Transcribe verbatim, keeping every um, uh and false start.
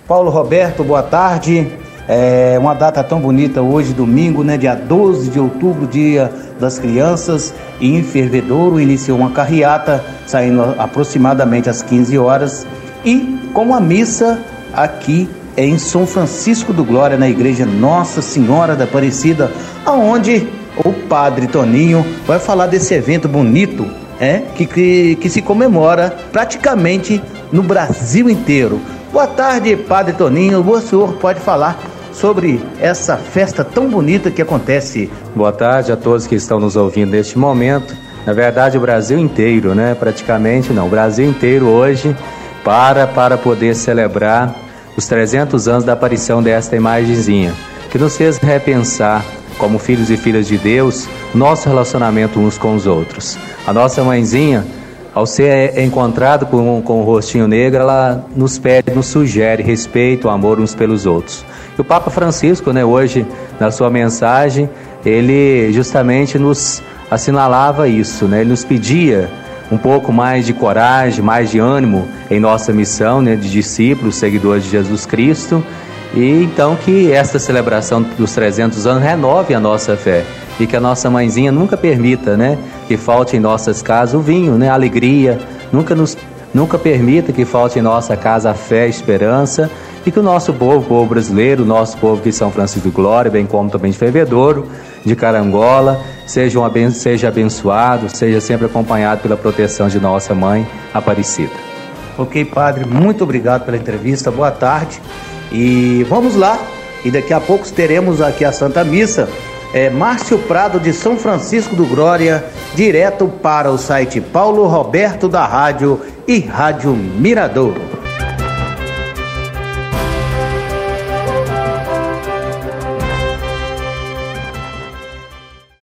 Paulo Roberto, boa tarde. É uma data tão bonita hoje, domingo, né? Dia doze de outubro, dia das crianças, e em Fervedouro iniciou uma carreata, saindo aproximadamente às quinze horas, e com a missa aqui em São Francisco do Glória, na igreja Nossa Senhora da Aparecida, aonde o padre Toninho vai falar desse evento bonito, é, que, que, que se comemora praticamente no Brasil inteiro. Boa tarde, padre Toninho, o senhor pode falar sobre essa festa tão bonita que acontece? Boa tarde a todos que estão nos ouvindo neste momento. Na verdade, o Brasil inteiro, né? Praticamente não, o Brasil inteiro hoje para para poder celebrar os trezentos anos da aparição desta imagenzinha, que nos fez repensar, como filhos e filhas de Deus, nosso relacionamento uns com os outros. A nossa mãezinha, ao ser encontrado com, com o rostinho negro, ela nos pede, nos sugere respeito, amor uns pelos outros. E o Papa Francisco, né, hoje, na sua mensagem, ele justamente nos assinalava isso, né? Ele nos pedia um pouco mais de coragem, mais de ânimo em nossa missão, né, de discípulos, seguidores de Jesus Cristo, e então que esta celebração dos trezentos anos renove a nossa fé, e que a nossa mãezinha nunca permita, né, que falte em nossas casas o vinho, né, a alegria, nunca, nos, nunca permita que falte em nossa casa a fé, a esperança, e que o nosso povo, o povo brasileiro, o nosso povo de São Francisco de Glória, bem como também de Fervedouro, de Carangola, seja, um aben- seja abençoado, seja sempre acompanhado pela proteção de nossa mãe Aparecida. Ok, padre, muito obrigado pela entrevista, boa tarde, e vamos lá, e daqui a pouco teremos aqui a Santa Missa. É Márcio Prado de São Francisco do Glória, direto para o site Paulo Roberto da Rádio e Rádio Mirador.